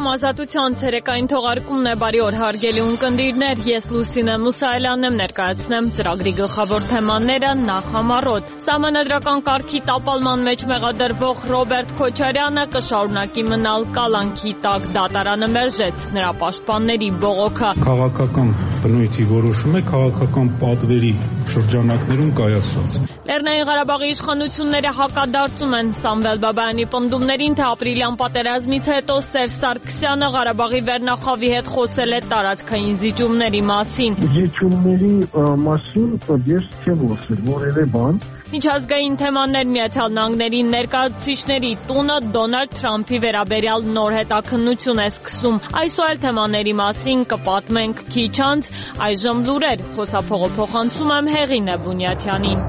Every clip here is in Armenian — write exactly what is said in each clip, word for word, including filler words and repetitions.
Համազատության ցերեկային թողարկումն է, բարի օր հարգելի ունկնդիրներ, ես Լուսինե Մուսայելյանն եմ, ներկայացնեմ ծրագրի գլխավոր թեմաները նախ համառոտ։ Սահմանադրական կարգի տապալման մեջ մեղադրվող Ռոբերտ Քոչարյանը կշարունակի մնալ կալանքի տակ, դատարանը մերժեց նրա պաշտպանների բողոքը։ Քաղաքական բնույթի որոշում է քաղաքական պատվերի շրջանակներում կայացված։ Լեռնային Ղարաբաղի իշխանությունները հակադարձում են Սամվել Բաբայանի պնդումներին, թե ապրիլյան պատերազմից հետո Սերժ Սարգսյանը Ղարաբաղի վերնախավի հետ խոսել է տարածքային զիջումների մասին։ Զիջումների մասին ես չեմ խոսել որևէ բան։ Միջազգային թեմաներ Միացյալ Նահանգների ներկայացուցիչների տունը Դոնալդ Թրամփի վերաբերյալ նոր հետաքննություն է սկսում։ Այս ու այլ թեմաների մասին կպատմենք քիչ անց, այժմ լուրեր, խոսափողը փոխանցում եմ Հեղինե Բունյաթյանին։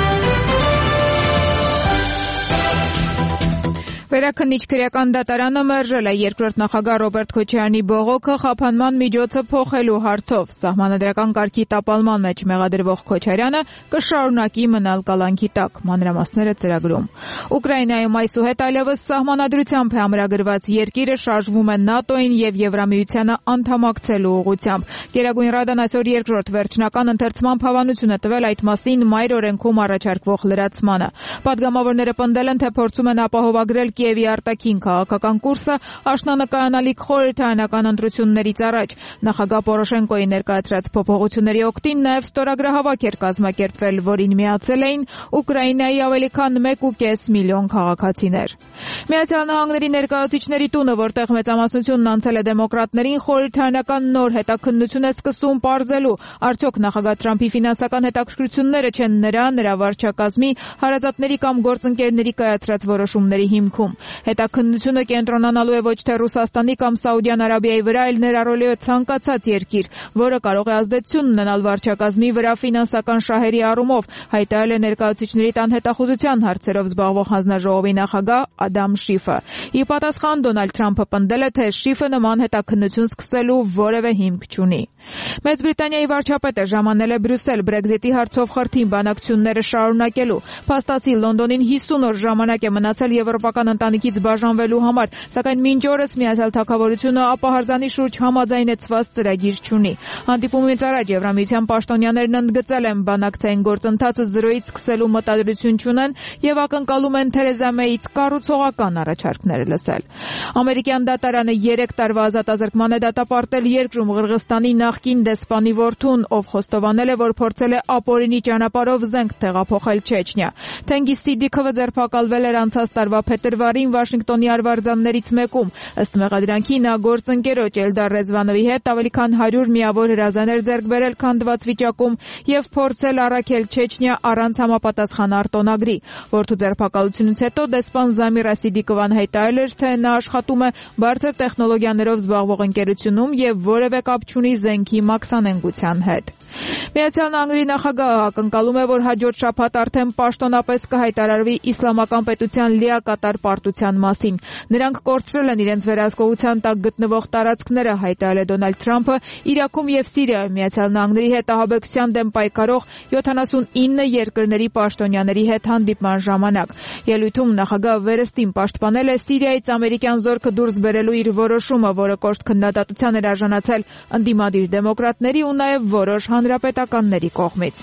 Վերաքննիչ քրեական դատարանը մերժել է երկրորդ նախագահ Ռոբերտ Քոչարյանի բողոքը խափանման միջոցը փոխելու հարցով։ Սահմանադրական կարգի տապալման մեջ մեղադրվող Քոչարյանը կշարունակի մնալ կալանքի տակ, մանրամասները ծրագրում։ Ուկրաինայում այսուհետ այլևս սահմանադրությամբ է ամրագրված երկիրը շարժվում է ՆԱՏՕ-ին եւ Եվրամիությանը անդամակցելու ուղղությամբ։ Գերագույն ռադան այսօր երկրորդ վերջնական ընթերցման հավանություն է տվել այդ մասին մայր օրենքում առաջարկվող լրացմանը։ Պատգամավորները պնդել են, թե փորձում են ապահովագրել Կիևի արտաքին քաղաքական կուրսը աշնանկայանալիք խորհրդարանական ընտրություններից առաջ։ Նախագահ Պորոշենկոյի ներկայացրած փոփոխությունների օգտին նաև ստորագրահավաք էր կազմակերպվել, որին միացել էին Ուկրաինայի ավելի քան մեկ ու կես միլիոն քաղաքացիներ։ Միացյալ Նահանգների ներկայացուցիչների տունը, որտեղ մեծամասնությունն անցել է դեմոկրատներին, խորհրդարանական նոր հետաքննություն է սկսում պարզելու, արդյոք նախագահ Թրամփի ֆինանսական հետաքրքրությունները չեն նրա, նրա վարչակազմի, հարազատների կամ գործընկերների կայացրած որոշումների հիմքում։ Հետաքննությունը կենտրոնանալու է ոչ թե Ռուսաստանի կամ Սաուդյան Արաբիայի վրա, այլ ներառոլյո ցանկացած երկիր, որը կարող է ազդեցություն ունենալ վարչակազմի վրա ֆինանսական շահերի առումով, հայտարարել է ներկայացուցիչների տան հետախուզության հարցերով զբաղվող հանձնաժողովի նախագահ Ադամ Շիֆը։ Ի պատասխան Դոնալդ Թրամփը պնդել է, թե Շիֆը նման հետաքննություն սկսելու որևէ հիմք չունի։ Մեծ Բրիտանիայի վարչապետը ժամանել է Բրյուսել Բրեքզիտի հարցով խրթին բանակցությունները շարունակելու։ Փաստացի Լոնդոնին հիսուն օր ժամանակ է մնացել եվրոպական ընտանիքից բաժանվելու համար, սակայն մինչ օրս Միացյալ Թագավորությունը ապահարզանի շուրջ համաձայնեցված ծրագիր չունի։ Հանդիպումից առաջ Եվրամիության պաշտոնյաներն ընդգծել են բանակցային գործընթացը զրոյից սկսելու մտադրություն չունեն եւ ակնկալում են Թերեզա Մեյից կառուցողական առաջարկներ լսել։ Ամերիկյան դատարանը երեք տարվա ազատազրկման է դատապարտել երկրում Ղրղստանի նախկին դեսպանի որդուն, ով խոստովանել է, որ փորձել է ապօրինի ճանապարհով զենք տեղափոխել Չեչնիա։ Թենգիս Սիդիքովը ձերբակալվել էր անցած տարվա փետրվարին Վաշինգտոնի արվարձաններից մեկում։ Ըստ մեղադրանքի նա գործընկերոջ Էլդար Ռեզվանովի հետ ավելի քան հարյուր միավոր հրազաներ ձեռք բերել քանդված վիճակում եւ փորձել առաքել Չեչնիա առանց համապատասխան արտոնագրի։ Որդու ձերբակալությունից հետո դեսպան Զամիրա Սիդիկովան հայտարարել էր, թե նա աշխատում է բարձր տեխնոլոգիաներով զբաղվող ընկերությունում եւ որևէ կապ չունի զենքի մաքսանենգության հետ։ Միացյալ Նահանգների նախագահը ակնկալում է, որ հաջորդ շաբաթ արդեն պաշտոնապես կհայտարարվի իսլամական պետության լիակատար պարտության մասին։ Նրանք կորցրել են իրենց վերահսկողության տակ գտնվող տարածքները, հայտարարել է Դոնալդ Թրամփը Իրաքում եւ Սիրիայում Միացյալ Նահանգների հետ ահաբեկչության դեմ պայքարող յոթանասունինը երկրների պաշտոնյաների հետ հանդիպման ժամանակ։ Ելույթում նախագահը վերստին պաշտպանել է Սիրիայից ամերիկյան զորքը դուրս բերելու իր որոշումը, որը կոշտ քննադատության էր արժանացել ընդդիմադիր դեմոկրատների ու նաեւ որոշ հանրապետականների կողմից։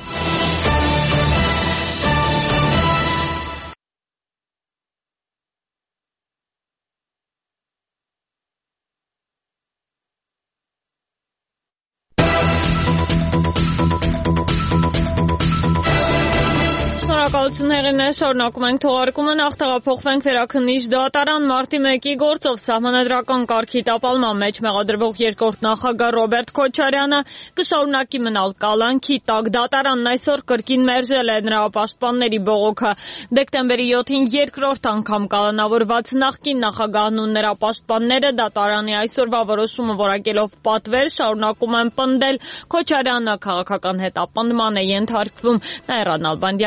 Շնորհակալություն Հեղինե, շարունակում ենք թողարկումը, նախ տեղափոխվենք վերաքննիչ դատարան։ Մարտի մեկի գործով սահմանադրական կարգի տապալման մեջ մեղադրվող երկրորդ նախագահ Ռոբերտ Քոչարյանը կշարունակի մնալ կալանքի տակ։ Դատարանն այսօր կրկին մերժել է նրա պաշտպանների բողոքը։ Դեկտեմբերի յոթին երկրորդ անգամ կալանավորված նախկին նախագահն ու նրա պաշտպանները դատարանի այսօրվա որոշումը որակելով պատվեր շարունակում են պնդել Քոչարյանը քաղաքական հետապնդման է ենթարկվում։ Նաիրա Նալբանդյանն է հաղորդում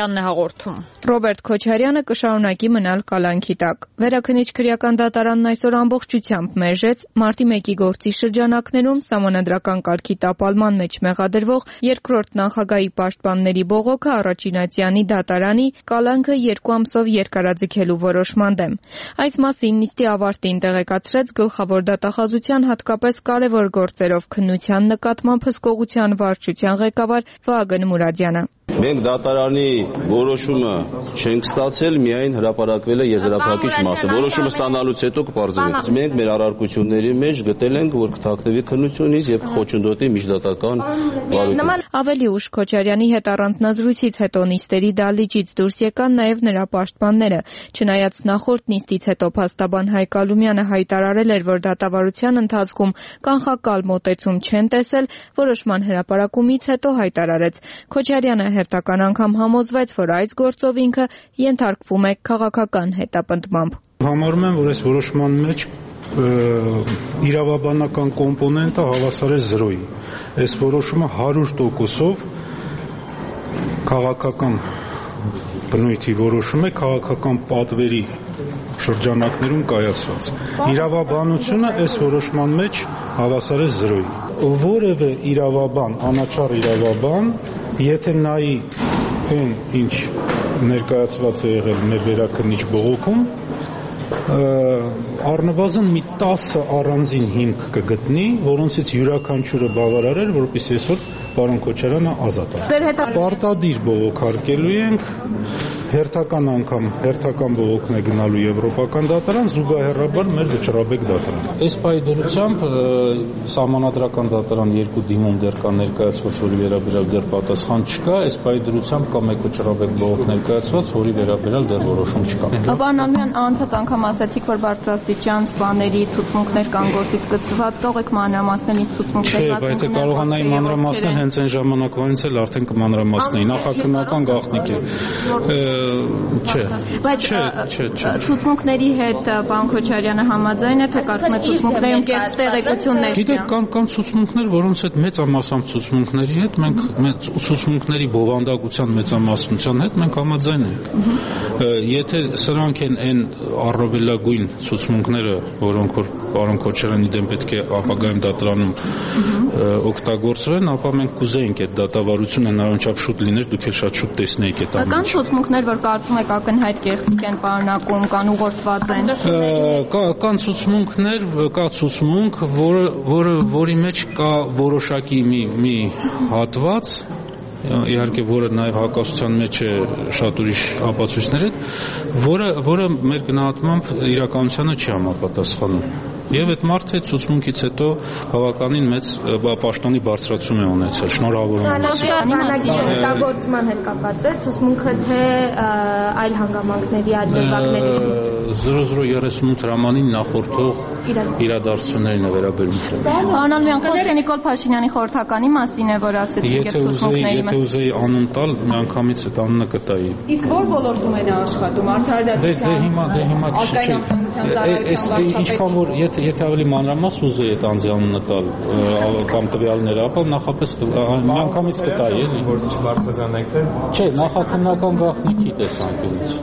հաղորդում։ Ռոբերտ Քոչարյանը կշարունակի մնալ կալանքի տակ։ Վերաքննիչ քրեական դատարանն այսօր ամբողջությամբ մերժեց մարտի մեկի գործի շրջանակներում սահմանադրական կարգի տապալման մեջ մեղադրվող երկրորդ նախագահի պաշտպանների բողոքը առաջինացյանի դատարանի կալանքը երկու ամսով երկարաձգելու որոշման դեմ։ Այս մասին նիստի ավարտին տեղեկացրեց գլխավոր դատախազության հատկապես կարևոր գործերով քննության նկատմամբ հսկողության վարչության ղեկավար Վահագն Մուրադյանը։ Մենք դատարանի որոշումը չենք ստացել, միայն հրապարակվել է եզրափակիչ մասը։ Որոշումը ստանալուց հետո կպարզվի։ Մենք մեր առարկությունների մեջ գտել ենք, որ կթաքնվի քննությունից եւ խոչընդոտի միջդատական վարույթը։ Ավելի ուշ Քոչարյանի հետ առանձնազրույցից հետո նիստերի դահլիճից դուրս եկան նաեւ նրա պաշտպանները։ Չնայած նախորդ նիստից հետո փաստաբան Հայկ Ալումյանը հայտարարել էր, որ դատավարության ընթացքում կանխակալ մոտեցում չեն տեսել, որոշման հրապարակումից հետո հայտարարեց Քոչարյանը հերթական անգամ համոզվեց, որ այս գործով ինքը ենթարկվում է քաղաքական հետապնդմամբ։ Համարում եմ, որ այս որոշման մեջ իրավաբանական կոմպոնենտը հավասար է զրոյի։ Այս որոշումը հարյուր տոկոսով քաղաքական բնույթի որոշում է, քաղաքական պատվերի շրջանակներում կայացված։ Իրավաբանությունը այս որոշման մեջ հավասար է զրոյի։ Որևէ իրավաբան, անաչառ իրավաբան, եթե նայի այն, ինչ ներկայացված է եղել մեր վերաքննիչ բողոքում, առնվազն մի տասը առանձին հիմք կգտնի, որոնցից յուրաքանչյուրը բավարար էր, որպեսզի այսօր պարոն Քոչարյանը ազատ է։ Պարտադիր բողոքարկելու ենք, հերթական անգամ հերթական բողոքն է գնալու եվրոպական դատարան, զուգահեռաբար մեր վճռաբեկ դատարան։ Այս պայմանությամբ սահմանադրական դատարան երկու դիմում դեռ կա ներկայացված, որի վերաբերյալ դեռ պատասխան չկա, այս պայմանությամբ կա մեկ վճռաբեկ բողոք ներկայացված, որի վերաբերյալ դեռ որոշում չկա։ Պարոն Ալումյան, անցած անգամ ասացիք, որ բարձրաստիճան սպաների ցուցմունքներ կան գործից կցված, կարող եք մանրամասների ցուցմունքներ Չէ, բայց կարողանայի մանրամասնել հենց այն ժամանակվանից էլ արդեն կմանրամասնեի, նախաքննական գաղտնիք է։ Չէ, չէ, չէ, չէ։ Ցուցմունքների հետ պարոն Քոչարյանը համաձայն է, թե կարծում եք ցուցմունքներում կեղծ տեղեկություններ կան։ Գիտեք, կան կան ցուցմունքներ, որոնց հետ մեծամասամբ ցուցմունքների հետ մենք ցուցմունքների բովանդակության մեծամասնության հետ մենք համաձայն ենք։ Եթե սրանք են այն առավելագույն ցուցմունքները, որոնք որ պարոն Քոչարյանի դեմ պետք է ապագայում դատարանում օգտագործվեն, ապա մենք կուզեինք այդ դատավարությունը հնարավորինչափ շուտ լիներ, դուք էլ շատ շուտ տեսնեիք այդ ամենը։ Կան ցուցմունքներ, որ կարծում եք ակնհայտ կեղծիք են պարունակում, կան ուղղորդված են։ Կան ցուցմունքներ, կա ցուցմունք, որը որը որի մեջ կա որոշակի մի մի հատված, իհարկե որը նաև հակասության մեջ է շատ ուրիշ ապացույցներ հետ, որը որը մեր գնահատմամբ իրականությանը չի համապատասխանում։ Եվ այդ մարդը ցուցմունքից հետո բավականին մեծ պաշտոնի բարձրացում է ունեցել։ Շնորհավորում եմ։ Օգտագործման հետ կապված է ցուցմունքը թե այլ հանգամանքների այլ դեպքերի շուրջ։ զրո զրո երեսունութ հրամանին նախորդող իրադարձություններին է վերաբերում։ Պարոն Ալումյան, խոսքը Նիկոլ Փաշինյանի խորհրդականի մասին է, որ ասեցիք այդ ցուցմունքների Եթե ուզեի անուն տալ, միանգամից այդ անունը կտայի։ Իսկ ո՞ր ոլորտում են աշխատում, արդարադատության։ Դե հիմա, դե հիմա չի։ Ինչքան որ եթե եթե ավելի մանրամաս ուզեի այդ անձի անունը տալ կամ տվյալները, ապա նախապես միանգամից կտայի, էլի։ Որ չբարձրացնենք թե։ Չէ, նախաքննական գաղտնիքի տեսանկյունից։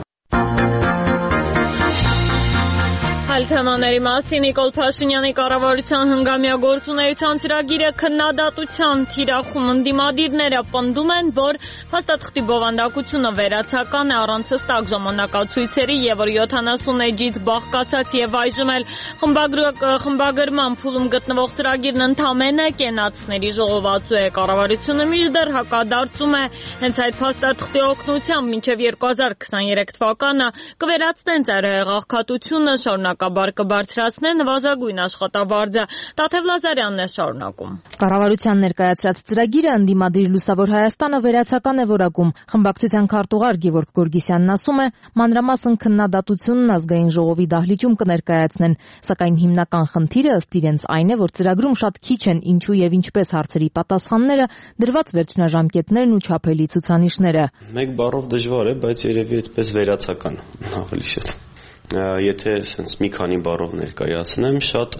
Այլ թեմաների մասին Նիկոլ Փաշինյանի կառավարության հնգամյա գործունեության ծրագիրը քննադատության թիրախում ընդդիմադիրները պնդում են, որ փաստաթղթի բովանդակությունը վերացական է առանց հստակ ժամանակացույցերի եւ որ յոթանասուն էջից բաղկացած եւ այժմ էլ խմբագրման փուլում գտնվող ծրագիրն ընդամենը կենացների ժողովածու է։ Կառավարությունը մինչդեռ հակադարձում է հենց այդ փաստաթղթի օգնությամբ մինչեւ երկու հազար քսաներեք թվականը կվերացնեն ծայրահեղ աղքատությունը, շարունակ բար կբարձրացնեն նվազագույն աշխատավարձը։ Տաթև Լազարյանն է շարունակում։ Կառավարության ներկայացրած ծրագիրը ընդդիմադիր Լուսավոր Հայաստանը վերացական է որակում։ Խմբակցության քարտուղար Գևորգ Գորգիսյանն ասում է, մանրամասն քննադատությունն ազգային ժողովի դահլիճում կներկայացնեն, սակայն հիմնական խնդիրը ըստ իրենց այն է, որ ծրագրում շատ քիչ են ինչու եւ ինչպես հարցերի պատասխանները, դրված վերջնաժամկետներն ու չափելի ցուցանիշները։ Մեկ բառով դժվար է, բայց երևի այդպես վերացական ավելի շատ։ Եթե sense մի քանի բառով ներկայացնեմ, շատ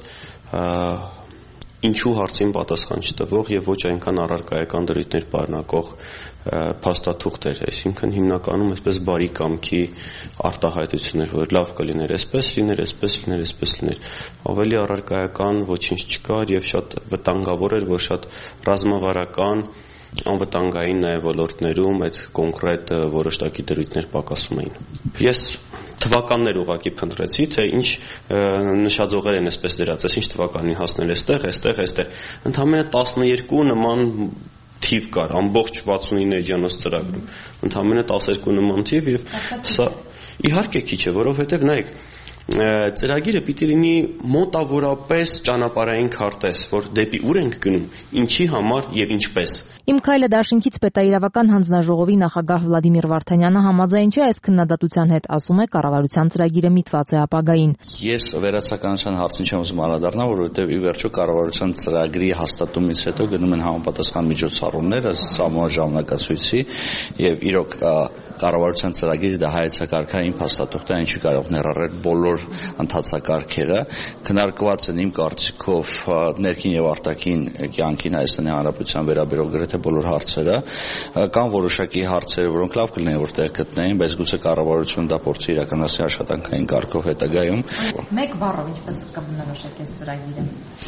ինչու հարցին պատասխան չտվող եւ ոչ այնքան առարկայական դրույթներ պարունակող փաստաթուղթ էր, այսինքն հիմնականում այսպես բարի կամքի արտահայտություններ, որ լավ կլիներ, այսպես լիներ, այսպես լիներ, այսպես լիներ։ Ավելի առարկայական ոչինչ չկար եւ շատ վտանգավոր էր, որ շատ ռազմավարական անվտանգային նաև ոլորտներում այդ կոնկրետ որոշակի դրույթներ պակասում էին։ Ես թվականներ ուղղակի փնտրեցի, թե ինչ նշաձողեր են այսպես դրած, ինչ թվականին հասնել էստեղ, էստեղ, էստեղ։ Ընդամենը տասնյոթ նման թիվ կար ամբողջ վաթսունինը էջանոց ծրագրում։ Ընդամենը տասներկու նման թիվ եւ սա իհարկե քիչ է, որովհետեւ նայեք ծրագիրը պիտի լինի մոտավորապես ճանապարհային քարտեզ, որ դեպի ուր ենք գնում, ինչի համար եւ ինչպես։ Իմ քայլը դաշինքից պետաիրավական հանձնաժողովի նախագահ Վլադիմիր Վարդանյանը համաձայն չէ այս քննադատության հետ, ասում է կառավարության ծրագիրը միտված է ապագային։ Ես վերացականության հարցին չեմ ուզում անդրադառնալ, որովհետեւ ի վերջո կառավարության ծրագրի հաստատումից հետո գնում են համապատասխան միջոցառումներ ըստ սահմանված ժամանակացույցի եւ իրոք կառավարության ծրագիրը դա հայեցակարգային փաստաթուղթ է, ինչի կարող ներառել բոլոր ընթացակարգերը, քննարկված են իմ կարծիքով ներքին եւ արտաքին կյանքին Հայաստանի Հանրապետության վերաբերող գրեթե բոլոր հարցերը, կան որոշակի հարցեր, որոնք լավ կլինեն որտեղ գտնեին, բայց գուցե կառավարությունը դա փորձի իրականացնել աշխատանքային կարգով հետագայում։ Մեկ բառով ինչպես կբնորոշեք այս ծրագիրը։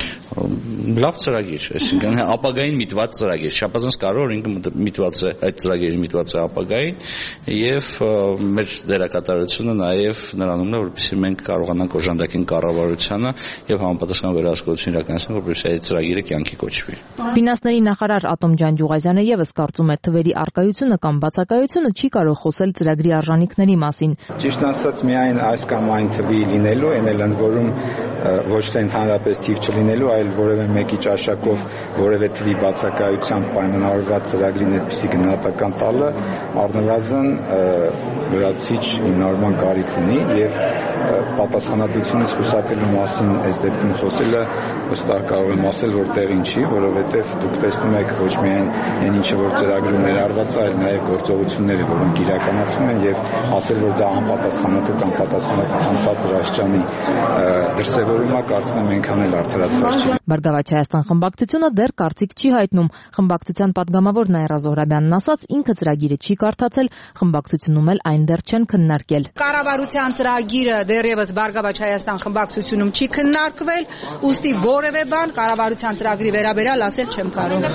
Լավ ծրագիր, այսինքն ապագային միտված ծրագիր, չափազանց կարևոր ինքը միտված է այդ ծրագիրը միտված է ապագային եւ մեր դերակատարությունը նաեւ նրանումն է, որպեսզի մենք կարողանանք օժանդակեն կառավարությանը եւ համապատասխան վերահսկողություն իրականացնել, որպեսզի այդ ծրագիրը կյանքի կոչվի։ Ֆինանսների նախարար Ատոմ Ջանջուղազյանը եւս կարծում է թվերի արկայությունը կամ բացակայությունը չի կարող խոսել ծրագրի արժանինքների մասին։ Ճիշտ ասած միայն այս կամ այն թվի լինելու, այն էլ ընդ որում ոչ թե ընդհանրապես թիվ չլինելու, այլ որևէ մեկի ճաշակով որևէ թվի բացակայությամբ պայմանավորված ծրագրին այդպիսի գնահատական տալը առնվազն լրացուցիչ հիմնարման կարիք ունի եւ պատասխանատվությունից խուսափելու մասին այս դեպքում խոսելը վստահ կարող եմ ասել, որ տեղին չի, որովհետեւ դուք տեսնում եք ոչ միայն այն ինչը որ ծրագրում ներառված է, այլ նաեւ գործողությունները, որոնք իրականացվում են եւ ասել, որ դա անպատասխանատու կամ պատասխանատվության ցածր աստիճանի դրսևորում է, կարծում եմ այնքան էլ արդարացված չի։ Բարգավաճ Հայաստան խմբակցությունը դեռ կարծիք չի հայտնում։ Խմբակցության падգամավոր Նաիրա Զոհրաբյանն ասաց, ինքը ծրագիրը չի կարդացել, խմբակցությունում էլ այն դեռ չեն քննարկել։ Կառավարության ծրագիրը դեռևս Բարգավաճ Հայաստան խմբակցությունում չի քննարկվել, ուստի որևէ բան կառավարության ծրագրի վերաբերյալ ասել չեմ կարող։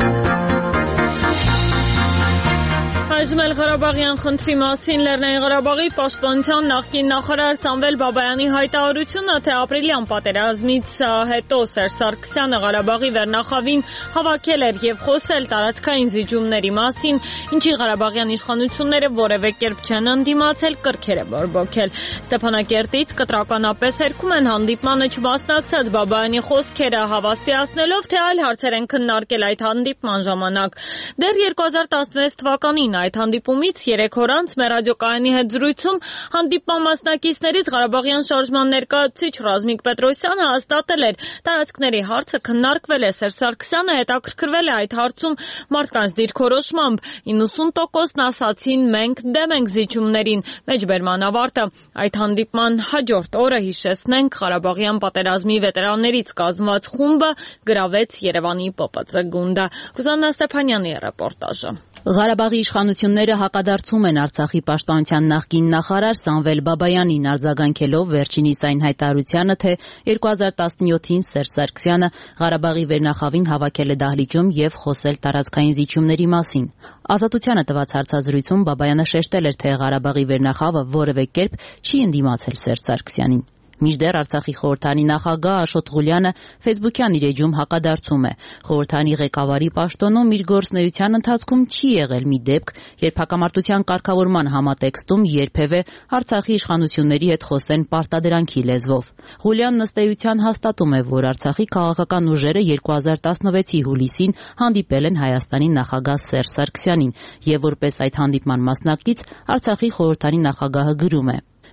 Այժմ էլ Ղարաբաղյան խնդրի մասին Լեռնային Ղարաբաղի պաշտպանության նախկին նախարար Սամվել Բաբայանի հայտարարությունը, թե ապրիլյան պատերազմից հետո Սերժ Սարգսյանը Ղարաբաղի վերնախավին հավաքել էր եւ խոսել տարածքային զիջումների մասին, ինչի ղարաբաղյան իշխանությունները որևէ կերպ չեն ընդդիմացել, կրքեր է բորբոքել։ Ստեփանակերտից կտրականապես հերքում են հանդիպմանը չմասնակցած Բաբայանի խոսքերը, հավաստիացնելով, թե այլ հարցեր են քննարկել այդ հանդիպման ժամանակ։ Դեռ երկու հազար տասնվեց թվականին այդ հանդիպումից երեք օր անց մեր ռադիոկայանի հետ զրույցում հանդիպման մասնակիցներից Ղարաբաղյան շարժման ներկայացուցիչ Ռազմիկ Պետրոսյանը հաստատել էր, տարածքների հարցը քննարկվել է, Սերժ Սարգսյանը հետաքրքրվել է այդ հարցում մարդկանց դիրքորոշմամբ, իննսուն տոկոսն ասացին մենք դեմ ենք զիջումներին, մեջբերման ավարտը։ Այդ հանդիպման հաջորդ օրը, հիշեցնենք, Ղարաբաղյան պատերազմի վետերաններից կազմված խումբը գրավեց Երևանի Պ Պ Ց գունդը։ Ռուզաննա Ստեփանյանի ռեպորտաժը։ Ղարաբաղի իշխանությունները հակադարձում են Արցախի պաշտպանության նախկին նախարար Սամվել Բաբայանին, արձագանքելով վերջինիս այն հայտարարությանը, թե երկու հազար տասնյոթին Սերժ Սարգսյանը Ղարաբաղի վերնախավին հավաքել է դահլիճում եւ խոսել տարածքային զիջումների մասին։ Ազատությանը տված հարցազրույցում Բաբայանը շեշտել էր, թե Ղարաբաղի վերնախավը որևէ կերպ չի ընդդիմացել Սերժ Սարգսյանին։ Մինչդեռ Արցախի խորհրդանի նախագահ Աշոտ Ղուլյանը Facebook-յան իր էջում հակադարձում է։ Խորհրդանի ղեկավարի պաշտոնում իր գործունեության ընթացքում չի եղել մի դեպք, երբ հակամարտության կարգավորման համատեքստում երբևէ Արցախի իշխանությունների հետ խոսեն պարտադրանքի լեզվով։ Ղուլյանն ըստ էության հաստատում է, որ Արցախի քաղաքական ուժերը երկու հազար տասնվեցի հուլիսին հանդիպել են Հայաստանի նախագահ Սերժ Սարգսյանին, եւ որպես այդ հանդիպման մասնակից Արցախի խորհրդանի նախագահը գրում է.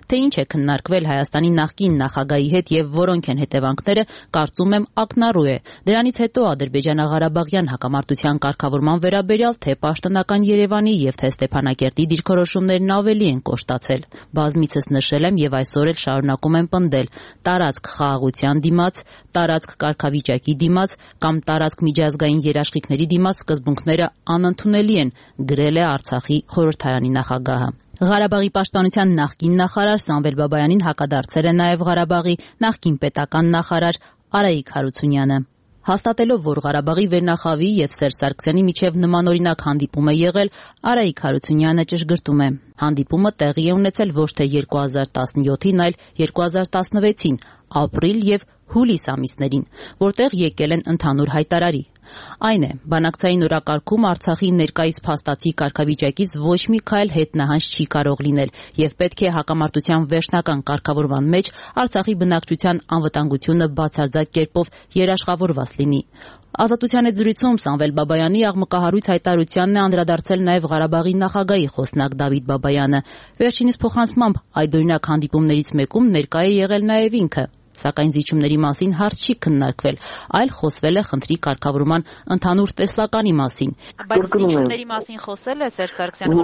թե ինչ է քննարկվել Հայաստանի նախկին նախագահի հետ եւ որոնք են հետևանքները, կարծում եմ ակնառու է։ Դրանից հետո Ադրբեջանա-Ղարաբաղյան հակամարտության կարգավորման վերաբերյալ թե պաշտոնական Երևանի եւ թե Ստեփանակերտի դիրքորոշումներն ավելի են կոշտացել։ Բազմիցս նշել եմ եւ այսօր էլ շարունակում եմ պնդել. տարածք խաղաղության դիմաց, տարածք կարգավիճակի դիմաց կամ տարածք միջազգային երաշխիքների դիմաց սկզբունքները անընդունելի են, գրել է Արցախի խորհրդարանի նախագահը։ Ղարաբաղի պաշտպանության նախկին նախարար Սամվել Բաբայանին հակադարձել է նաև Ղարաբաղի նախկին պետական նախարար Արայիկ Հարությունյանը։ Հաստատելով, որ Ղարաբաղի վերնախավի եւ Սերժ Սարգսյանի միջև նմանօրինակ հանդիպում է եղել, Արայիկ Հարությունյանը ճշգրտում է. հանդիպումը տեղի է ունեցել ոչ թե երկու հազար տասնյոթին, այլ երկու հազար տասնվեցին, ապրիլ եւ հուլիս ամիսներին, որտեղ եկել են ընդհանուր հայտարարի։ Այն է, բանակցային օրակարգում Արցախի ներկայիս փաստացի կարգավիճակից ոչ մի քայլ հետնահանջ չի կարող լինել եւ պետք է հակամարտության վերջնական կարգավորման մեջ Արցախի բնակչության անվտանգությունը բացարձակ կերպով երաշխավորված լինի։ Ազատության հետ զրույցում Սամվել Բաբայանի աղմկահարույց հայտարարությանն է անդրադարձել նաև Ղարաբաղի նախագահի խոսնակ Դավիթ Բաբայանը։ Վերջինիս փոխանցմամբ այդօրինակ հանդիպումներից մեկում ներկա է եղել նաև ինքը։ Սակայն զիջումների մասին հարց չի քննարկվել, այլ խոսվել է խնդրի կարգավորման ընդհանուր տեսլականի մասին։ Բայց զիջումների մասին խոսել է Սերժ Սարգսյանը,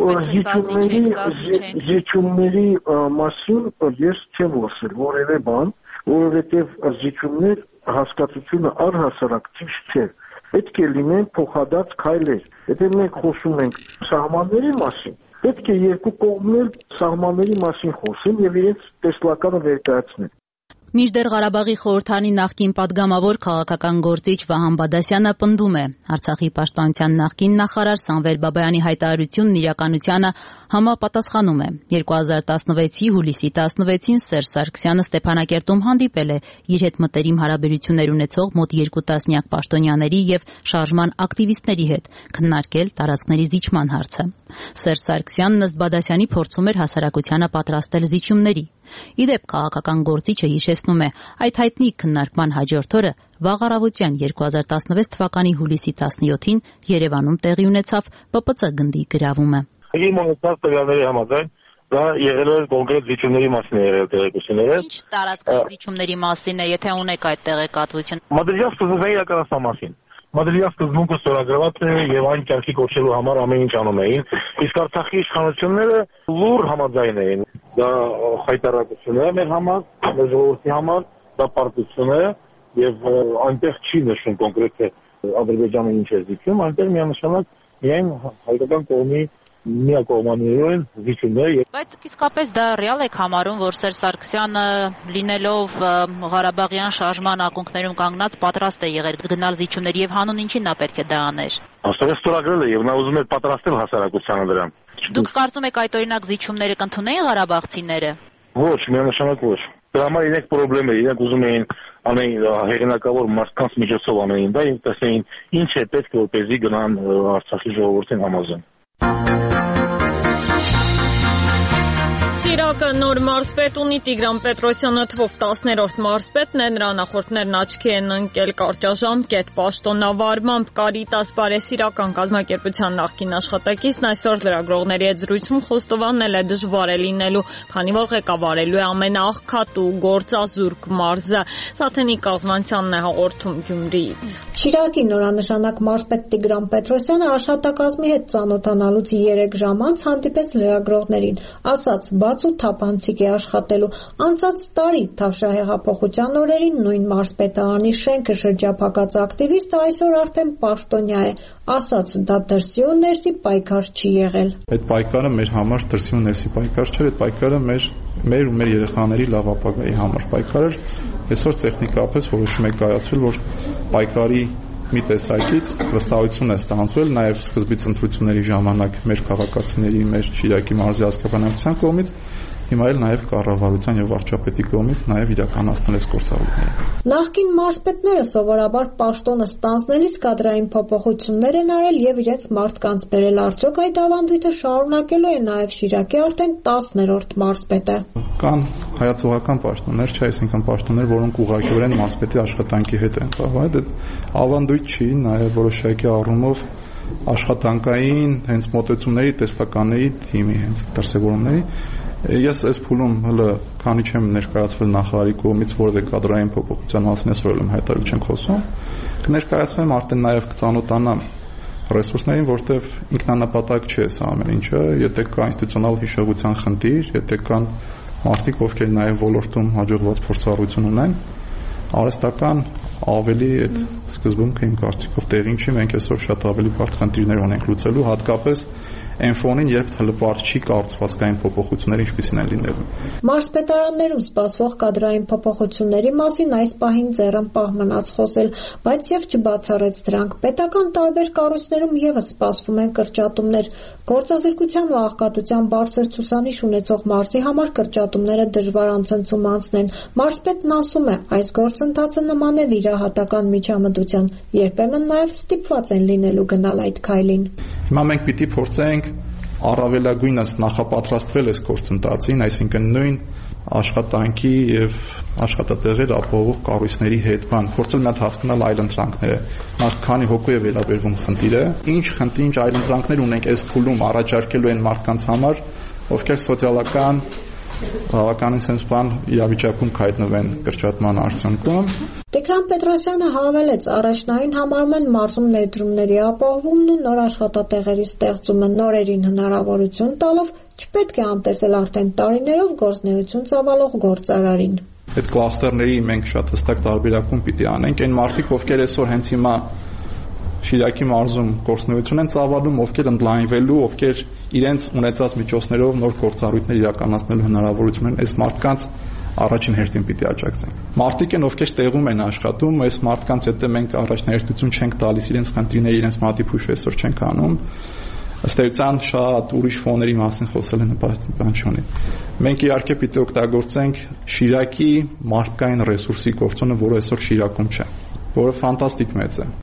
որպես զիջումների մասին ես չեմ խոսել որևէ բան, որովհետև զիջումներ հասկացությունը առհասարակ ճիշտ չէ։ Պետք է լինեն փոխադարձ քայլեր։ Եթե մենք խոսում ենք սահմանների մասին, պետք է երկու կողմն սահմանների մասին խոսեն եւ իրենց տեսլականը ներկայացնեն։ Մինչդեռ Ղարաբաղի խորհրդարանի նախկին падգամավոր քաղաքական գործիչ Վահան Բադասյանը պնդում է. Արցախի պաշտպանության նախկին նախարար Սամվել Բաբայանի հայտարարությունն իրականությանը համապատասխանում է։ երկու հազար տասնվեցի հուլիսի տասնվեցին Սերժ Սարգսյանը Ստեփանակերտում հանդիպել է իր հետ մտերիմ հարաբերություններ ունեցող մոտ երկու տասնյակ պաշտոնյաների եւ շարժման ակտիվիստների հետ, քննարկել տարածքների զիջման հարցը։ Սերժ Սարգսյանն ըստ Բադասյանի փորձում էր հասարակությանը պատրաստել զիջումների։ Իդեպ քաղաքական գործիչը հիշեցնում է, այդ հայտնի քննարկման հաջորդ օրը վաղ առավոտյան երկու հազար տասնվեց թվականի հուլիսի տասնյոթին Երևանում տեղի ունեցավ Պ Պ Ց գնդի գրավումը։ Իմ ունեցած տվյալների համաձայն դա եղել է կոնկրետ զիջումների մասին է եղել տեղեկությունները։ Ինչ տարածքային զիջումների մասին է, եթե ունեք այդ տեղեկատվություն։ Մադրիդյան սկզբունքների իրականացման մասին։ Մադրիդյան սկզբունքը ստորագրված է եւ այն կարգի կոչելու համար ամեն ինչ անում էին, իսկ Արցախի իշխանությունները լուր համաձայն էին։ Դա հայտարարություն է մեր համար, մեր ժողովրդի համար, դա պարտություն է եւ այնտեղ չի նշում կոնկրետ թե Ադրբեջանը ինչ է զիջում, այնտեղ միանշանակ միայն հայկական կողմի միակողմանիորեն զիջումներ։ Բայց իսկապես դա ռեալ եք համարում, որ Սերժ Սարգսյանը լինելով Ղարաբաղյան շարժման ակունքներում կանգնած պատրաստ է եղել գնալ զիջումների եւ հանուն ինչի նա պետք է դա աներ։ Աստորը ստորագրել է եւ նա ուզում է պատրաստել հասարակությանը դրան։ Դուք կարծում եք այդ օրինակ զիջումները կընդունեին ղարաբաղցիները։ Ոչ, միանշանակ ոչ։ Դրա համար իրենք խնդրեմ է, իրենք ուզում էին անեն հեղինակավոր մարդկանց միջոցով անեն դա եւ տեսնեին ինչ է պետք որպեսզի գնան Արցախի ժողովրդին համոզեն։ Իրաքը նոր մարզպետ ունի Տիգրան Պետրոսյանը թվով տասներորդ մարզպետն է, նրա նախորդներն աչքի են ընկել կարճաժամկետ պաշտոնավարմամբ Կարիտաս Բարեսիրական կազմակերպության նախկին աշխատակիցն այսօր լրագրողների հետ զրույցում խոստովանել է դժվար է լինելու, քանի որ ղեկավարելու է ամենաաղքատ ու գործազուրկ մարզը։ Սաթենի Կազմանցյանն է հաղորդում Գյումրիից։ Շիրակի նորանշանակ մարզպետ Տիգրան Պետրոսյանը աշխատակազմի հետ ծանոթանալուց երեք ժամ անց հանդիպեց լրագրողներին, ասաց բաց ու թափանցիկ է աշխատելու։ Անցած տարի Թավշահեղափոխության օրերին նույն մարզպետը անի շենքը շրջափակած ակտիվիստը այսօր արդեն պաշտոնյա է, ասաց դա դրսի ու ներսի պայքար չի եղել։ Այդ պայքարը մեր համար դրսի ու ներսի պայքար չէր, այդ պայքարը մեր մեր ու մեր երեխաների լավ ապագայի համար պայքար էր։ Այսօր տեխնիկապես որոշում է կայացվել, որ պայքարի մի տեսակից վստահություն է ստանձվել նաև սկզբից ընտրությունների ժամանակ մեր քաղաքացիների, մեր Շիրակի մարզի ազգաբնակության կողմից, հիմա էլ նաև կառավարության եւ վարչապետի կողմից նաև իրականացնել այս գործառույթները։ Նախկին մարզպետները սովորաբար պաշտոնը ստանձնելիս կադրային փոփոխություններ են արել եւ իրենց մարդկանց բերել, արդյոք այդ ավանդույթը շարունակելու է նաև Շիրակի արդեն տասներորդ մարզպետը։ Կան հայացողական պաշտոններ, չէ, այսինքն պաշտոններ, որոնք ուղղակիորեն մարզպետի աշխատանքի հետ են կապված, այդ ավանդույթ չի, նաև որոշակի առումով աշխատանքային հենց մոտեցումների տեսլականների թիմի հենց դրսևորումների Ես այս փուլում հələ քանի չեմ ներկայացվել նախարարի կողմից որևէ կադրային փոփոխության մասին այսօր եմ հայտարարություն չեմ խոսում, կներկայացվեմ արդեն նաև կծանոթանամ ռեսուրսներին, որտեղ ինքնանպատակ չէ սա ամեն ինչը, եթե կա ինստիտուցիոնալ հիշողության խնդիր, եթե կան մարդիկ, ովքեր նաև ոլորտում հաջողված փորձառություն ունեն, արհեստական ավելի այդ սկզբունքը իմ կարծիքով տեղին չի, մենք այսօր շատ ավելի բարդ խնդիրներ ունենք լուծելու, հատկապես այն ֆոնին, երբ հլպարտ չի կառուցվածքային փոփոխությունները ինչպիսին են լինելու։ Մարզպետարաններում սպասվող կադրային փոփոխությունների մասին այս պահին ձեռն պահ մնաց խոսել, բայց եւ չբացառեց դրանք։ Պետական տարբեր կառույցներում եւս սպասվում են կրճատումներ։ Գործազրկության ու աղքատության բարձր ցուցանիշ ունեցող մարզի համար կրճատումները դժվար անցնցում անցնեն։ Մարզպետն ասում է, այս գործընթացը նման է վիրահատական միջամտության, երբեմն նաեւ ստիպված են լինելու գնալ այդ քայլին։ Հիմա մենք պիտի փորձենք առավելագույնս նախապատրաստվել այս գործընթացին, այսինքն նույն աշխատանքի եւ աշխատատեղեր ապահովող կառույցների հետ բան, փորձել մի հատ հասկանալ այլընտրանքները, նախ քանի հոգու է վերաբերվում խնդիրը, ինչ խնդիր, ինչ այլընտրանքներ ունենք այս փուլում առաջարկելու են մարդկանց համար, ովքեր սոցիալական բավականին sense բան իրավիճակում կհայտնվեն կրճատման արդյունքում։ Տիգրան Պետրոսյանը հավելեց, առաջնային համարում են մարզում ներդրումների ապահովումն ու նոր աշխատատեղերի ստեղծումը, նորերին հնարավորություն տալով չպետք է անտեսել արդեն տարիներով գործունեություն ծավալող գործարարին։ Այդ կլաստերների մենք շատ հստակ տարբերակում պիտի անենք, այն մարդիկ, ովքեր այսօր հենց հիմա Շիրակի մարզում գործունեություն են ծավալում, ովքեր ընդլայնվելու, ովքեր իրենց ունեցած միջոցներով նոր գործառույթներ իրականացնելու հնարավորություն ունեն, այս մարդկանց առաջին հերթին պիտի աջակցենք։ Մարդիկ են, ովքեր տեղում են աշխատում, այս մարդկանց հետ մենք առաջնահերթություն չենք տալիս, իրենց խնդիրները, իրենց մատիփուշ այսօր չենք անում։ Ըստ էության շատ ուրիշ ֆոների մասին խոսելը նպաստ բան չունի։ Մենք իհարկե պիտի օգտագործենք Շիրակի մարդկային ռեսուրսի կորցումը, որը այսօր Շիրակում չէ, որը ֆանտաստիկ մեծ է։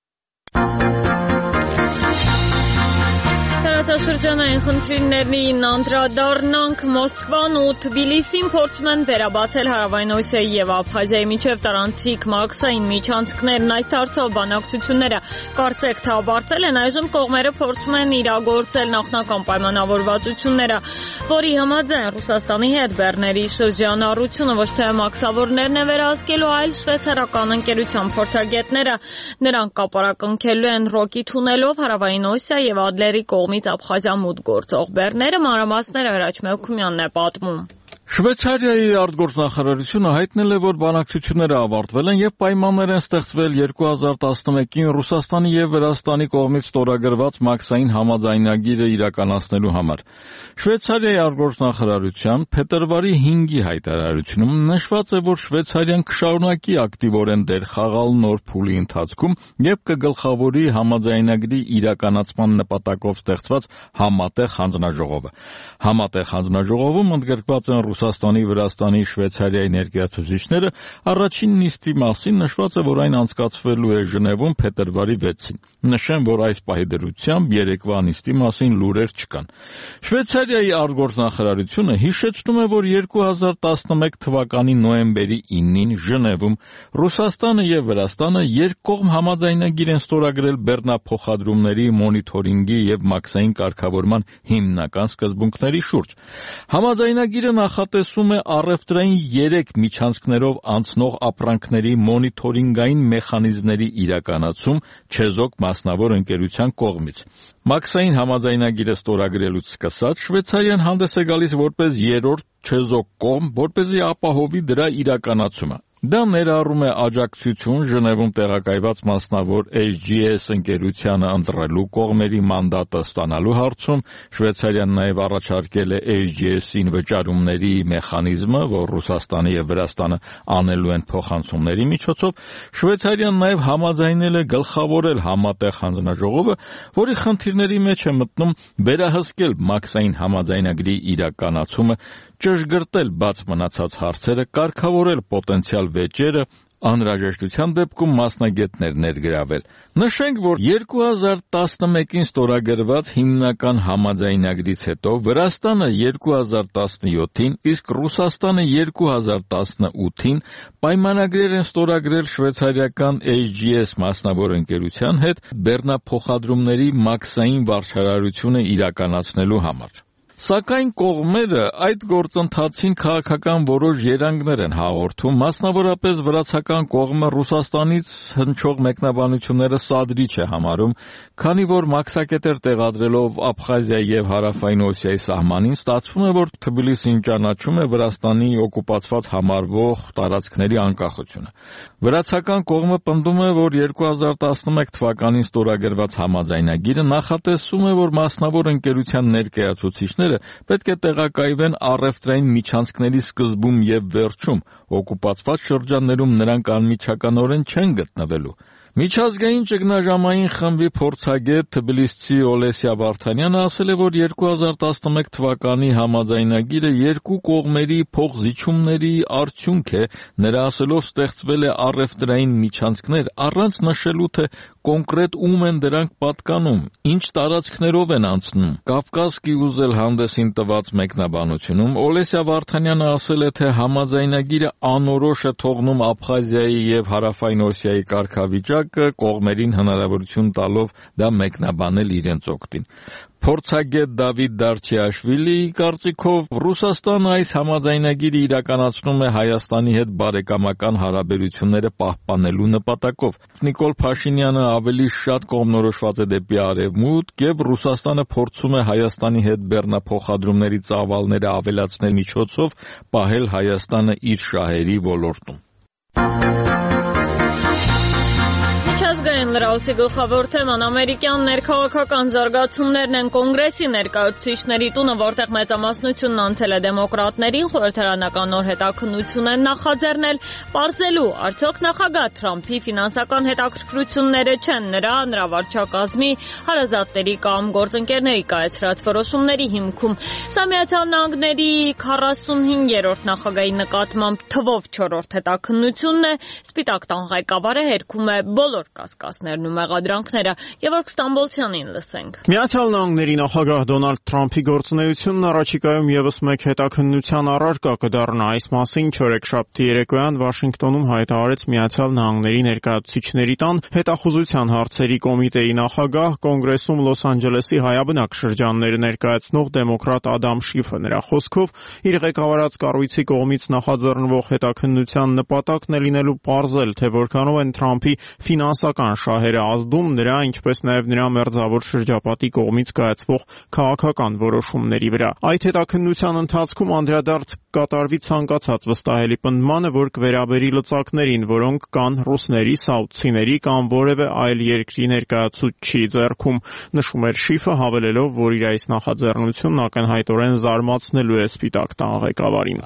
Տարածաշրջանային խնդիրներին անդրադառնանք։ Մոսկվան ու Թբիլիսին փորձում են վերաբացել Հարավային Օսիայի եւ Աբխազիայի միջև տարանցիկ մաքսային միջանցքներն։ Այս հարցով բանակցությունները կարծեք թե ավարտվել են, այժմ կողմերը փորձում են իրագործել նախնական պայմանավորվածությունները, որի համաձայն Ռուսաստանի հետ բեռների շրջանառությունը ոչ թե մաքսավորներն է վերահսկելու, այլ շվեյցարական ընկերության փորձագետները։ Նրանք կապարակնքելու են Ռոկի թունելով Հարավային Օսիա եւ Ադլերի կողմից Աբխազիա մուտք գործող բեռները, մանրամասները Հրաչ Մելքումյանն է պատմում։ Շվեյցարիայի արտգործնախարարությունը հայտնել է, որ բանակցությունները ավարտվել են եւ պայմաններ են ստեղծվել երկու հազար տասնմեկին Ռուսաստանի եւ Վրաստանի կողմից ստորագրված մաքսային համաձայնագիրը իրականացնելու համար։ Շվեյցարիայի արտգործնախարարության փետրվարի հինգի հայտարարությունում նշված է, որ Շվեյցարիան կշարունակի ակտիվորեն դեր խաղալ նոր փուլի ընթացքում եւ կգլխավորի համաձայնագրի իրականացման նպատակով ստեղծված համատեղ հանձնաժողովը։ Համատեղ հանձնաժողովում ընդգրկված են Ռուսաստանի, Վրաստանի, Շվեյցարիայի ներկայացուցիչները, առաջին նիստի մասին նշված է, որ այն անցկացվելու է Ժնևում փետրվարի վեցին։ Նշեմ, որ այս պահի դրությամբ երեկվա նիստի մասին լուրեր չկան։ Շվեյցարիայի արտգործնախարարությունը հիշեցնում է, որ երկու հազար տասնմեկ թվականի նոյեմբերի իննին Ժնևում Ռուսաստանը եւ Վրաստանը երկկողմ համաձայնագիր են ստորագրել բեռնափոխադրումների, մոնիթորինգի եւ մաքսային կարգավորման հիմնական սկզբունքների շուրջ։ Համաձայնագիրը նախատեսում է առևտրային երեք միջանցքներով անցնող ապրանքների մոնիթորինգային մեխանիզմների իրականացում չեզոք մասնավոր ընկերության կողմից։ Մաքսային համաձայնագիրը ստորագրելուց սկսած Շվեյցարիան հանդես է գալիս որպես երրորդ չեզոք կողմ, որպեսզի ապահովի դրա իրականացումը։ Դա ներառում է աջակցություն Ժնևում տեղակայված մասնավոր H G S ընկերությանը ընտրելու կողմերի մանդատը ստանալու հարցում։ Շվեյցարիան նաև առաջարկել է H G S-ին վճարումների մեխանիզմը, որ Ռուսաստանը եւ Վրաստանը անելու են փոխանցումների միջոցով։ Շվեյցարիան նաև համաձայնել է գլխավորել համատեղ հանձնաժողովը, որի խնդիրների մեջ է մտնում վերահսկել մաքսային համաձայնագրի իրականացումը, ճշգրտել բաց մնացած հարցերը, կարգավորել պոտենցիալ վեճերը, անհրաժեշտության դեպքում մասնագետներ ներգրավել։ Նշենք, որ երկու հազար տասնմեկին ստորագրված հիմնական համաձայնագրից հետո Վրաստանը երկու հազար տասնյոթին, իսկ Ռուսաստանը երկու հազար տասնութին պայմանագրեր են ստորագրել շվեյցարիական H G S մասնավոր ընկերության հետ բեռնափոխադրումների մաքսային վարչարարությունը իրականացնելու համար։ Սակայն կողմերը այդ գործընթացին քաղաքական որոշ երանգներ են հաղորդում, մասնավորապես վրացական կողմը Ռուսաստանից հնչող մեկնաբանությունները սադրիչ է համարում, քանի որ մաքսակետեր տեղադրելով Աբխազիայի եւ Հարավային Օսիայի սահմանին ստացվում է, որ Թբիլիսին ճանաչում է Վրաստանի օկուպացված համարվող տարածքների անկախությունը։ Վրացական կողմը պնդում է, որ երկու հազար տասնմեկ թվականին ստորագրված համաձայնագիրը նախատեսում է, որ մասնավոր ընկերության ներկայացուցիչները պետք է տեղակայվեն առևտրային միջանցքների սկզբում եւ վերջում, օկուպացված շրջաններում նրանք անմիջականորեն չեն գտնվելու։ Միջազգային ճգնաժամային խմբի փորձագետ թբիլիսցի Օլեսիա Վարդանյանը ասել է, որ երկու հազար տասնմեկ թվականի համաձայնագիրը երկու կողմերի փոխզիջումների արդյունք է, նրա ասելով ստեղծվել է առևտրային միջանցքներ առանց նշելու, թե կոնկրետ ում են դրանք պատկանում, ինչ տարածքներով են անցնում։ Կավկաս Կիուզել հանդեսին տված մեկնաբանությունում Օլեսիա Վարդանյանը ասել է, թե համաձայնագիրը անորոշ է թողնում Աբխազիայի եւ Հարավային Օսիայի կարգավիճակը, կողմերին հնարավորություն տալով դա մեկնաբանել իրենց օգտին։ Փորձագետ Դավիթ Դարչիաշվիլիի կարծիքով Ռուսաստանը այս համաձայնագիրը իրականացնում է Հայաստանի հետ բարեկամական հարաբերությունները պահպանելու նպատակով։ Նիկոլ Փաշինյանը ավելի շատ կողմնորոշված է դեպի արևմուտք եւ Ռուսաստանը փորձում է Հայաստանի հետ բեռնափոխադրումների ծավալները ավելացնել միջոցով պահել Հայաստանը իր շահերի ոլորտում։ Միջազգային լրահոսի գլխավոր թեման ամերիկյան ներքաղաքական զարգացումներն են կոնգրեսի ներկայացուցիչների տունը, որտեղ մեծամասնությունն անցել է դեմոկրատներին, խորհրդարանական նոր հետաքննություն են նախաձեռնել, պարզելու արդյոք նախագահ Թրամփի ֆինանսական հետաքրքրությունները չեն նրա, նրա վարչակազմի, հարազատների կամ գործընկերների կայացրած որոշումների հիմքում։ Սա Միացյալ Նահանգների քառասունհինգերորդ նախագահի նկատմամբ թվով չորրորդ հետաքննությունն է, Սպիտակ տան ղեկավարը հերքում է բոլոր կասկածներն ու մեղադրանքները։ Գևորգ Ստամբոլցյանին լսենք։ Միացյալ Նահանգների նախագահ Դոնալդ Թրամփի գործունեությունն առաջիկայում եւս մեկ հետաքննության առարկա կդառնա։ Այս մասին չորեքշաբթի երեկոյան Վաշինգտոնում հայտարարեց Միացյալ Նահանգների ներկայացուցիչների տան հետախուզության հարցերի կոմիտեի նախագահ, Կոնգրեսում Լոս Անջելեսի հայաբնակ շրջանները ներկայացնող դեմոկրատ Ադամ Շիֆը։ Նրա խոսքով իր ղեկավարած կառույցի կողմից նախաձեռնվող հետաքննության նպատակն է լինելու պարզել, թե որքանով են Թրամփի ֆինանսական շահերը ազդում նրա, ինչպես նաև նրա մերձավոր շրջապատի կողմից կայացվող քաղաքական որոշումների վրա։ Այդ հետաքննության ընթացքում անդրադարձ կատարվի ցանկացած վստահելի պնդմանը, որ կվերաբերի լծակներին, որոնք կան ռուսների, սաուդցիների կամ որևէ այլ երկրի ներկայացուցչի ձեռքում, նշում էր Շիֆը, հավելելով, որ իր այս նախաձեռնությունն ակնհայտորեն զարմացնելու է Սպիտակ տան ղեկավարին։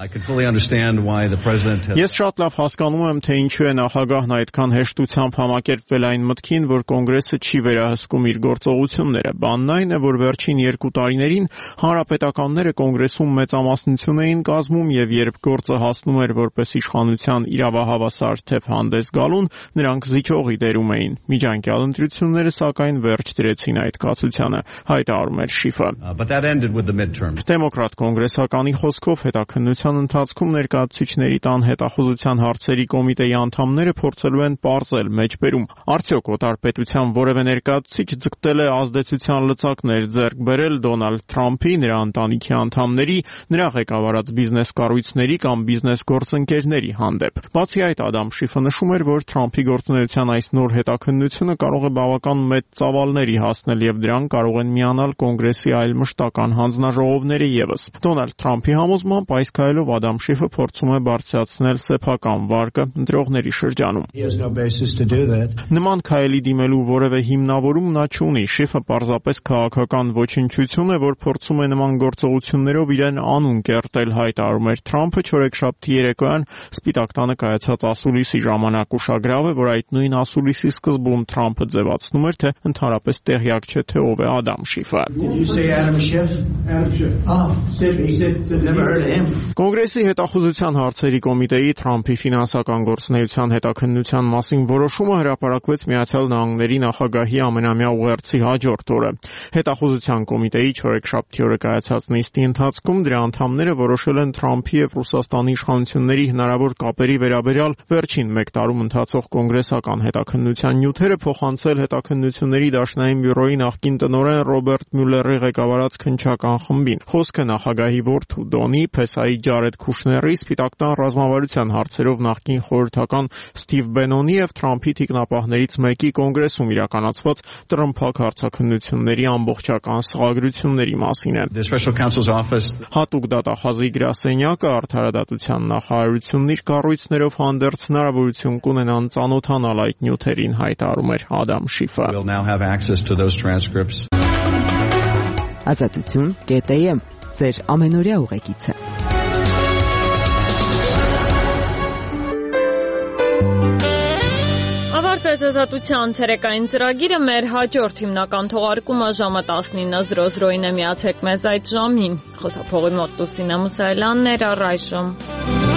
Ես շատ լավ հասկանում եմ, թե ինչու է նախագահն այդքան հեշտությամբ համակերպվել այն մտքին, որ կոնգրեսը չի վերահսկում իր գործողությունները։ Բանն այն է, որ վերջին երկու տարիներին հանրապետականները կոնգրեսում մեծամասնություն էին կազմում եւ երբ գործը հասնում էր որպես իշխանության իրավահավասար թեփ հանդես գալուն, նրանք զիջողի դերում էին։ Միջանկյալ ընտրությունները սակայն վերջ դրեցին այդ կացությանը, հայտարարում էր Շիֆը։ Դեմոկրատ կոնգրեսականի խոսքով հետաքննության ընթացքում ներկայացուցիչների տան հետախուզության հարցերի կոմիտեի անդամները փորձելու են պարզել մեջբերում, արդյոք օտարպետության որևէ ներկայացուցիչ ձգտել է ազդեցության լծակներ ձեռք բերել Դոնալդ Թրամփի, նրա ընտանիքի անդամների, նրա ղեկավարած բիզնես կառույցների կամ բիզնես գործընկերների հանդեպ։ Բացի այդ, Ադամ Շիֆը նշում էր, որ Թրամփի գործունեության այս նոր հետաքննությունը կարող է բավական մեծ ծավալների հասնել եւ դրան կարող են միանալ կոնգրեսի այլ մշտական հանձնաժողովները եւս։ Դոնալդ Թրամփի համոզմամբ այս քայլով Ադամ Շիֆը փորձում է բարձրացնել սեփական վարկը ընտրողների շրջանում։ Նման քայլի դիմելու որևէ հիմնավորում նա չունի։ Շիֆը պարզապես քաղաքական ոչնչություն է, որ փորձում է նման գործողություններով իրեն անուն կերտել, հայտարարում էր Թրամփը չորեքշաբթի երեկոյան Սպիտակ տանը կայացած ասուլիսի ժամանակ։ Ուշագրավ է, որ այդ նույն ասուլիսի սկզբում Թրամփը ձևացնում էր, թե ընդհանրապես տեղյակ չէ, թե ով է Ադամ Շիֆը։ Կոնգրեսի հետախուզության հարցերի կոմիտեի Թրամփի ֆինանսական գործունեության հետաքննության մասին որոշումը հրապարակվել կարգվեց Միացյալ Նահանգների նախագահի ամենամյա ուղերձի հաջորդ օրը։ Հետախուզության կոմիտեի չորեքշաբթի օրը կայացած նիստի ընթացքում դրա անդամները որոշել են Թրամփի եւ Ռուսաստանի իշխանությունների հնարավոր կապերի վերաբերյալ վերջին մեկ տարում ընթացող կոնգրեսական հետաքննության նյութերը փոխանցել հետաքննությունների դաշնային բյուրոյի նախկին տնօրեն Ռոբերտ Մյուլլերի ղեկավարած քննչական խմբին։ Խոսքը նախագահի որդու Դոնի Փեսայի Ջարեդ Քուշների, Սպիտակ տան ռազմավարության հարցերով նախկին խորհրդական Սթիվ Բենոնի եւ Թրամփի թիկնապահներից մեկի կոնգրեսում իրականացված տրմփակ հարցաքննությունների ամբողջական սղագրությունների մասին է։ Հատուկ դատախազի գրասենյակը արդարադատության նախարարությունն իր կառույցներով հանդերձ հնարավորություն կունենան ծանոթանալ այդ նյութերին, հայտարարում էր Ադամ Շիֆը։ Ազատություն կետ է եմ, ձեր ամենօրյա ուղեկիցը։ Ավարտվեց ազատության ցերեկային ծրագիրը, մեր հաջորդ հիմնական թողարկումը ժամը տասնինը զրո զրոին է, միացեք մեզ այդ ժամին։ Խոսափողի մոտ Լուսինե Մուսայելյանն էր, առայժմ։